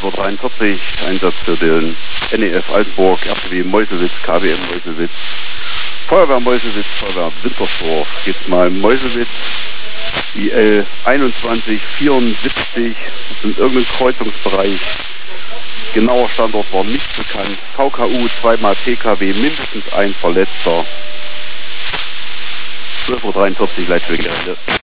12:43 Uhr, Einsatz für den NEF Altenburg, RTW Meuselwitz, KWM Meuselwitz, Feuerwehr Meuselwitz, Feuerwehr Wintersdorf. Jetzt mal Meuselwitz, IL 2174, in irgendeinem Kreuzungsbereich. Genauer Standort war nicht bekannt. VKU, zweimal PKW, mindestens ein Verletzter. 12:43 Uhr, Leitstelle.